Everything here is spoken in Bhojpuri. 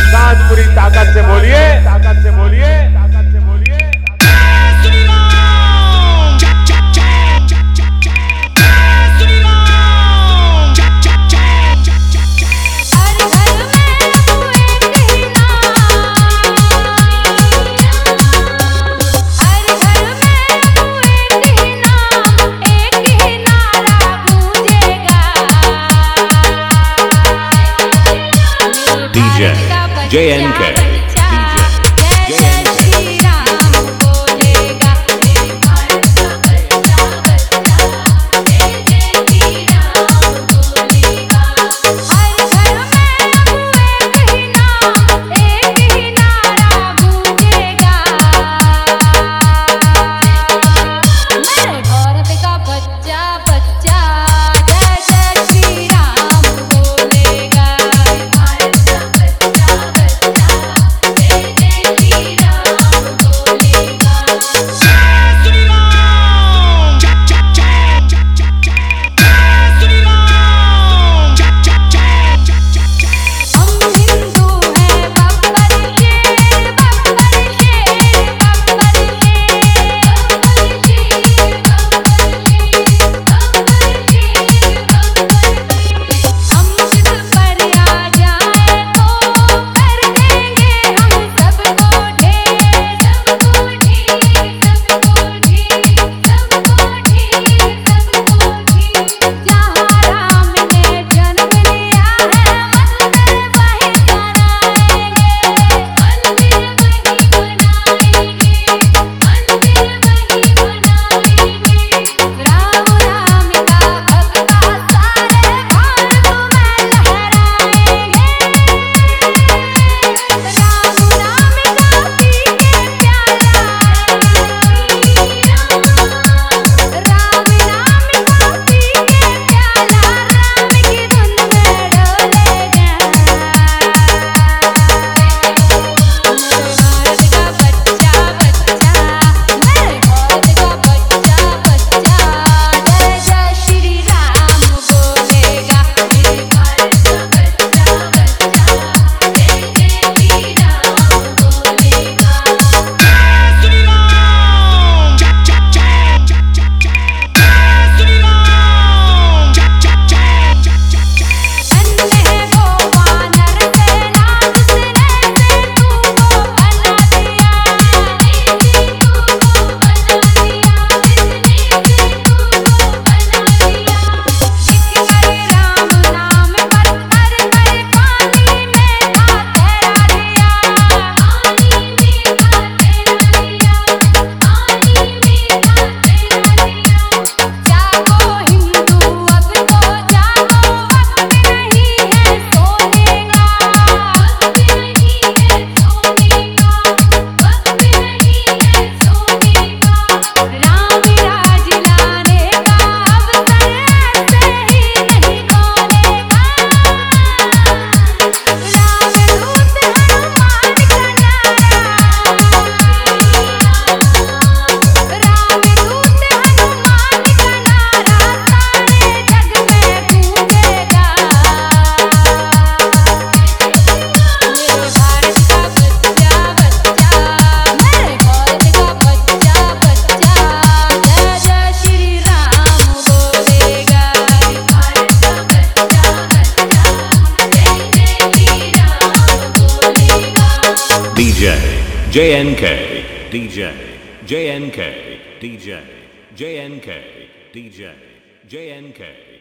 साथ पूरी ताकत से बोलिए, ताकत से बोलिए, ताकत से बोलिए। श्री राम जय जय जय जय जय जय श्री राम जय जय जय जय जय जय। हर घर में एक ही नाम, हर घर में एक ही नाम, एक ही नारा गूंजेगा। DJ JNK जय जय श्री राम बोलेगा। भारत का बच्चा बच्चा जय जय श्री राम बोलेगा। हर घर में एक ही नाम, एक ही नारा गूंजेगा। मेरे भारत का बच्चा बच्चा जय जय श्री राम बोलेगा। भारत का बच्चा बच्चा जय जय श्री राम बोलेगा। श्री राम जय जय जय जय जय जय श्री राम जय जय जय जय जय जय। हम हिंदू हैं बब्बर शेर, बब्बर शेर, बब्बर शेर, बब्बर शेर, बब्बर शेर, बब्बर शेर। हम सिद्ध पर आ जाए तो कर देंगे हम सबको ढेर, सबको ढेर, सबको ढेर, सबको ढेर, सबको ढेर। जहाँ राम ने जन्म लिया है मंदिर वहीं बनाएंगे, मंदिर वहीं बनाएंगे, मंदिर वहीं बनाएंगे। राम नाम का भगवा सारे भारत में लहराएंगे। राम नाम का पी के प्याला, राम नाम का पी के प्याला राम की धुन में डोलेगा। भारत का बच्चा बच्चा, मेरे भारत का बच्चा बच्चा जय जय श्री राम बोलेगा। मेरे भारत का बच्चा बच्चा जय जय श्री राम बोलेगा। श्री राम जय जय जय जय जय जय श्री राम जय जय जय जय जय जय। अन्ने को वानर सेना जिसने से तू को बना दिया, जिसने तू को बना दिया, जिसने से तू को बना दिया। लिख कर राम नाम पत्थर पर पानी में था तेरा दिया, पानी में था तेरा दिया, पानी में था तेरा दिया। जागो हिंदू अब तो जागो, वक्त नहीं है सोने का, वक्त नहीं है सोने का, वक्त नहीं है सोने का। राम राज लाने का अवसर ऐसे ही नहीं खोलेगा। रामदूत हनुमान का नारा, रामदूत हनुमान का नारा सारे जग में गूंजेगा। मेरे भारत का बच्चा बच्चा, मेरे भारत का बच्चा बच्चा जय जय श्री राम बोलेगा। भारत का बच्चा बच्चा जय जय श्री राम बोलेगा। DJ JNK DJ JNK DJ JNK DJ JNK